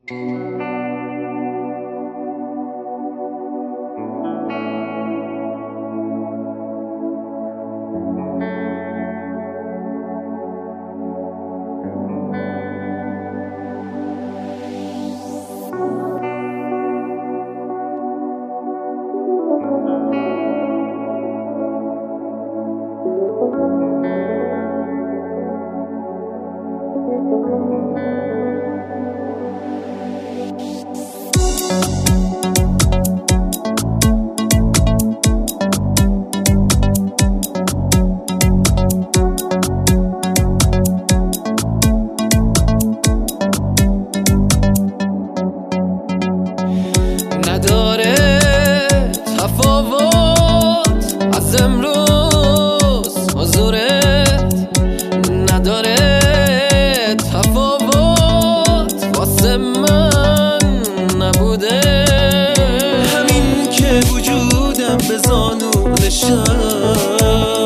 نداره تفاوت از امروز حضورت، نداره تفاوت واسه من نبوده. همین که وجودم به زانو نشست،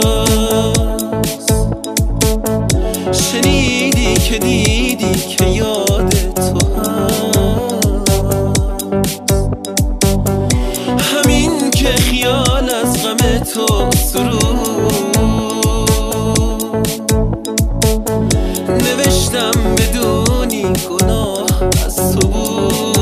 شنیدی که دیدی که یاد تو همین که خیال از غم تو سرود نوشتم بدونی گناه از تو بود.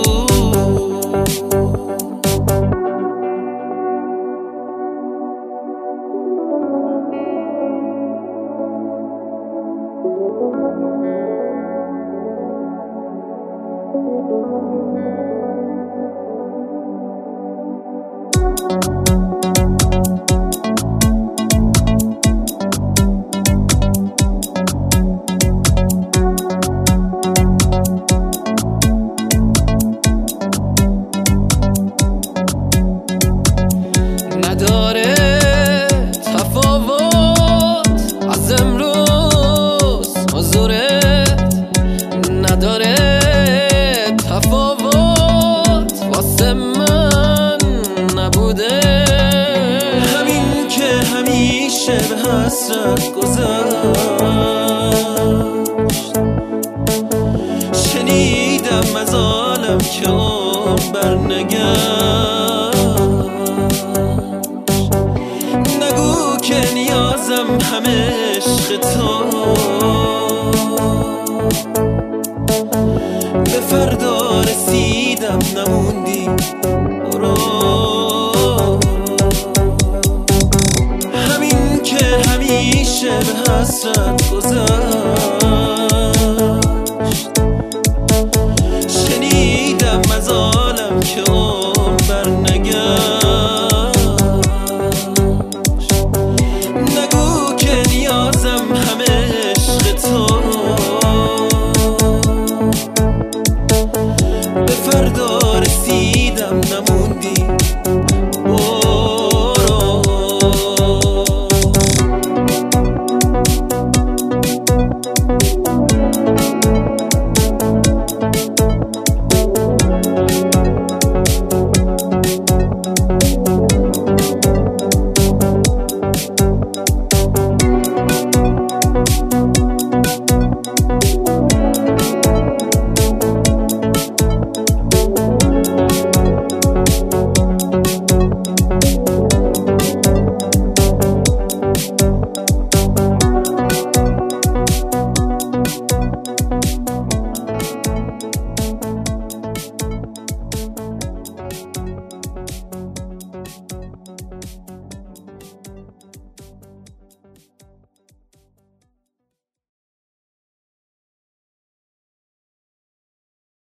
نداره تفاوت از امروز حضورت، نداره تفاوت واسه من نبوده. همین که همیشه به حسرت گذشت، شنیدم از عالم که عمر برنگشت. نگو که نیازم همه عشق تو، به فردا رسیدم نموندی برو. همین که همیشه به حسرت گذشت، شنیدم از عالم که